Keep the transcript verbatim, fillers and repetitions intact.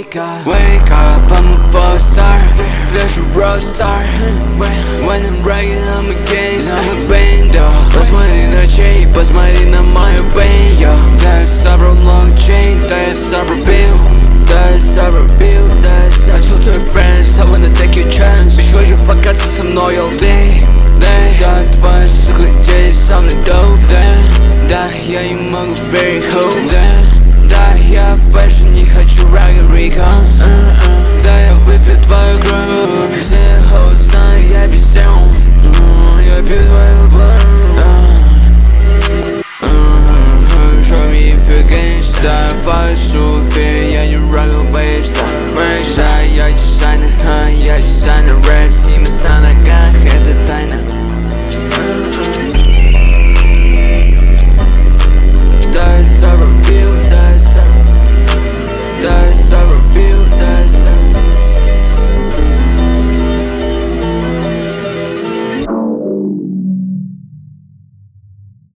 wake up, wake up, I'm a full star, flash a rock star. When I'm bragging, I'm a gangster, I'm a bando. Bust my in the chain, bust my in the my band, yo. That's several long chain, that's several bill, that's several bill, that's I told to friends, I wanna take your chance. Be sure you fuck out to some loyalty. That твоя сука здесь со мной dope, да, да, я не могу very hope.